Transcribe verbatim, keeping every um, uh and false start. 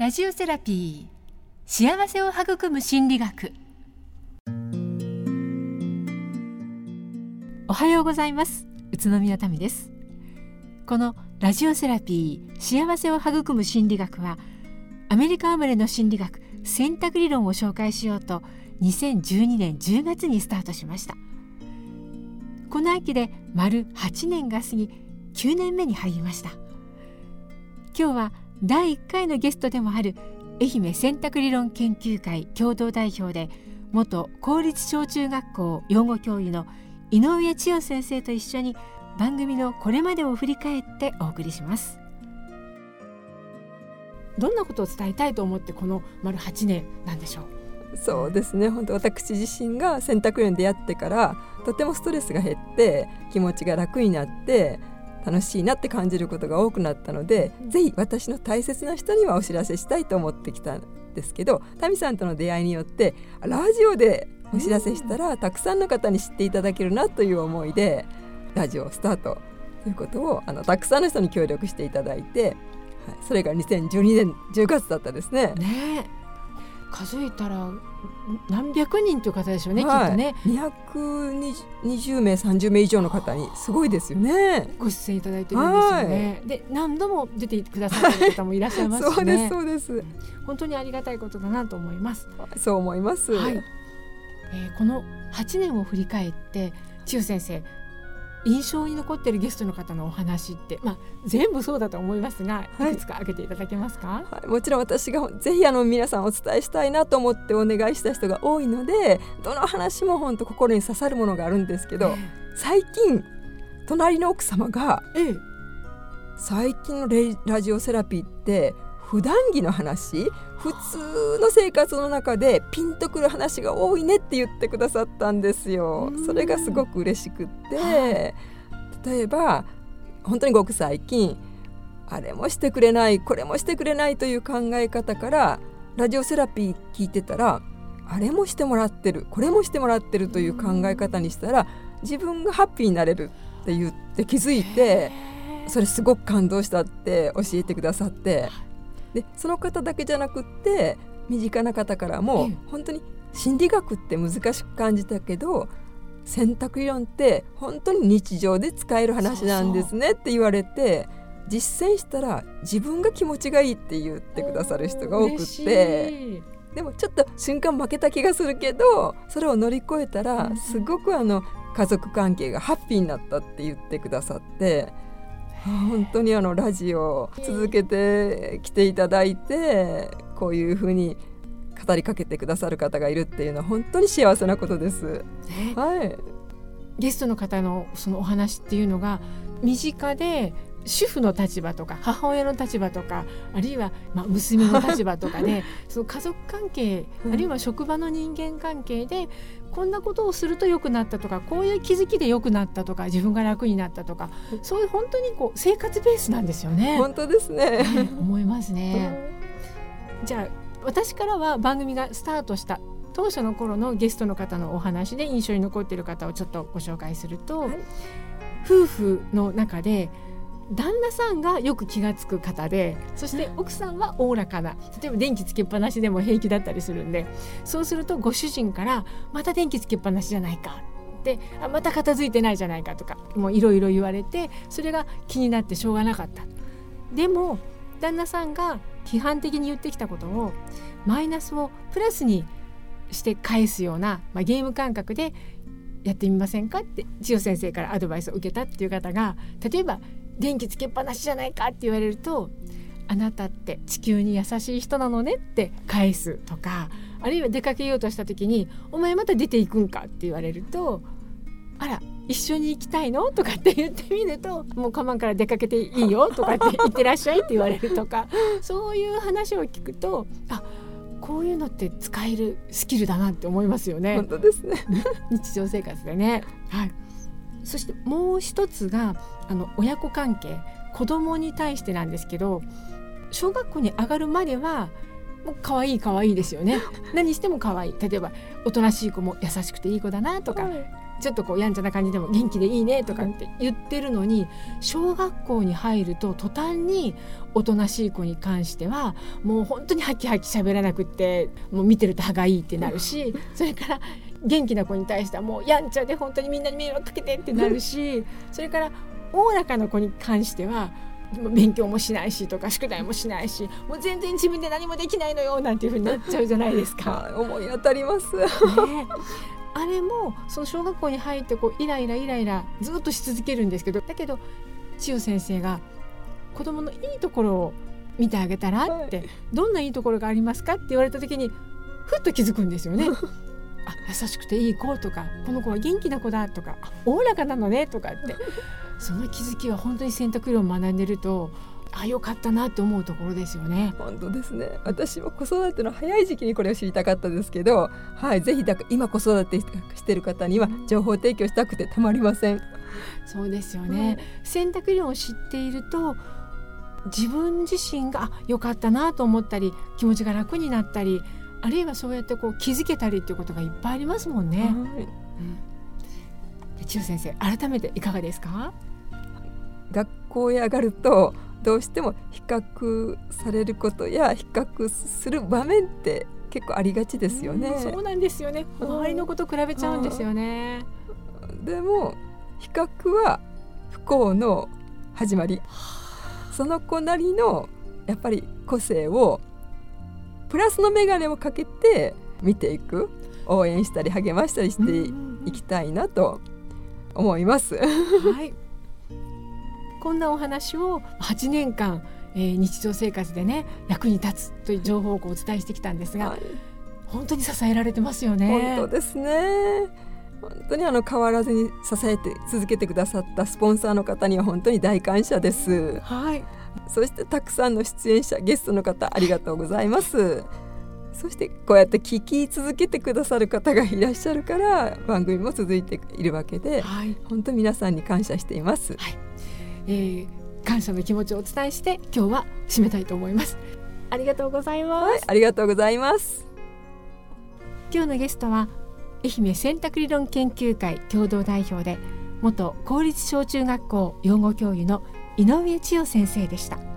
ラジオセラピー、幸せを育む心理学。おはようございます。宇都宮民です。このラジオセラピー、幸せを育む心理学は、アメリカ生まれの心理学選択理論を紹介しようとにせんじゅうにねんじゅうがつにスタートしました。この秋で丸はちねんが過ぎ、きゅうねんめに入りました。今日はだいいっかいのゲストでもある愛媛選択理論研究会共同代表で元公立小中学校養護教諭の井上千代先生と一緒に番組のこれまでを振り返ってお送りします。どんなことを伝えたいと思ってこの丸はちねんなんでしょう。 そうですね、本当私自身が選択理論に出会ってからとてもストレスが減って気持ちが楽になって楽しいなって感じることが多くなったので、うん、ぜひ私の大切な人にはお知らせしたいと思ってきたんですけど、タミさんとの出会いによってラジオでお知らせしたら、うん、たくさんの方に知っていただけるなという思いでラジオスタートということをあのたくさんの人に協力していただいて、はい、それがにせんじゅうにねんじゅうがつだったですね。 ねえ、数えたら何百人という方でしょうね、 はい、 きっとね。 にひゃくにじゅうめいさんじゅうめい以上の方にすごいですよね。 ご出演いただいてるんですよね、はい、で何度も出てくださる方もいらっしゃいますしね。 そうですそうです。 本当にありがたいことだなと思います。 そう思います、 はい。えー、このはちねんを振り返って千代先生、印象に残っているゲストの方のお話って、まあ、全部そうだと思いますが、いくつか挙げていただけますか。はいはい、もちろん私がぜひあの皆さんお伝えしたいなと思ってお願いした人が多いので、どの話も本当心に刺さるものがあるんですけど、えー、最近隣の奥様が、えー、最近のレラジオセラピーって普段着の話、普通の生活の中でピンとくる話が多いねって言ってくださったんですよ。それがすごく嬉しくって、はい、例えば本当にごく最近あれもしてくれないこれもしてくれないという考え方からラジオセラピー聞いてたら、あれもしてもらってるこれもしてもらってるという考え方にしたら自分がハッピーになれるって言って気づいて、それすごく感動したって教えてくださって、でその方だけじゃなくって身近な方からも、本当に心理学って難しく感じたけど選択理論って本当に日常で使える話なんですねって言われて、実践したら自分が気持ちがいいって言ってくださる人が多くって、でもちょっと瞬間負けた気がするけどそれを乗り越えたらすごくあの家族関係がハッピーになったって言ってくださって、本当にあのラジオ続けてきていただいてこういうふうに語りかけてくださる方がいるっていうのは本当に幸せなことです、はい、 ゲストの方のそのお話っていうのが身近で主婦の立場とか母親の立場とかあるいはまあ娘の立場とかでその家族関係あるいは職場の人間関係でこんなことをすると良くなったとか、こういう気づきで良くなったとか、自分が楽になったとか、そういう本当にこう生活ベースなんですよね。 本当ですね、 ね、思いますね。じゃあ私からは番組がスタートした当初の頃のゲストの方のお話で印象に残っている方をちょっとご紹介すると、はい、夫婦の中で旦那さんがよく気がつく方で、そして奥さんはおおらかな、例えば電気つけっぱなしでも平気だったりするんで、そうするとご主人からまた電気つけっぱなしじゃないかで、あまた片付いてないじゃないかとかもういろいろ言われて、それが気になってしょうがなかった。でも旦那さんが批判的に言ってきたことをマイナスをプラスにして返すような、まあ、ゲーム感覚でやってみませんかって千代先生からアドバイスを受けたっていう方が、例えば電気つけっぱなしじゃないかって言われると、あなたって地球に優しい人なのねって返すとか、あるいは出かけようとした時にお前また出ていくんかって言われると、あら一緒に行きたいのとかって言ってみると、もうカバンから出かけていいよとかって言ってらっしゃいって言われるとかそういう話を聞くと、あこういうのって使えるスキルだなって思いますよね。 本当ですね日常生活でね、はい、そしてもう一つがあの親子関係、子供に対してなんですけど、小学校に上がるまではもう可愛い可愛いですよね何しても可愛い。例えばおとなしい子も優しくていい子だなとか、 ちょっとこうやんちゃな感じでも元気でいいねとかって言ってるのに、小学校に入ると途端におとなしい子に関してはもう本当にハキハキ喋らなくって、もう見てると歯がいいってなるし、それから元気な子に対してはもうやんちゃで本当にみんなに迷惑かけてってなるし、それからおおらかな子に関しては勉強もしないしとか宿題もしないし、もう全然自分で何もできないのよなんていう風になっちゃうじゃないですか。 思い当たります、 ね、あれもその小学校に入ってこうイライライライラずっとし続けるんですけど、だけど千代先生が子供のいいところを見てあげたらって、はい、どんないいところがありますかって言われた時にふっと気づくんですよね。あ、優しくていい子とか、この子は元気な子だとか、おおらかなのねとかってその気づきは本当に選択論を学んでると、あ、よかったなって思うところですよね。 本当ですね。私も子育ての早い時期にこれを知りたかったですけど、はい、ぜひだから今子育てしている方には情報提供したくてたまりません。 そうですよね、うん、選択論を知っていると自分自身が良かったなと思ったり、気持ちが楽になったり、あるいはそうやってこう気づけたりっていうことがいっぱいありますもんね。はい、うん、千代先生、改めていかがですか？ 学校へ上がるとどうしても比較されることや比較する場面って結構ありがちですよね。 うん、そうなんですよね。周りのこと比べちゃうんですよね。 でも比較は不幸の始まり。その子なりのやっぱり個性をプラスの眼鏡をかけて見ていく、応援したり励ましたりしていきたいなと思います。 はい、こんなお話をはちねんかん、えー、日常生活でね役に立つという情報をお伝えしてきたんですが、はい、本当に支えられてますよね。 本当ですね。本当にあの変わらずに支えて続けてくださったスポンサーの方には本当に大感謝です。 はい、 そしてたくさんの出演者ゲストの方ありがとうございます。そしてこうやって聞き続けてくださる方がいらっしゃるから番組も続いているわけで、はい、本当に皆さんに感謝しています。はい、 えー、感謝の気持ちをお伝えして今日は締めたいと思います。ありがとうございます。 はい、ありがとうございます。 今日のゲストは愛媛選択理論研究会共同代表で元公立小中学校養護教諭の井上千代先生でした。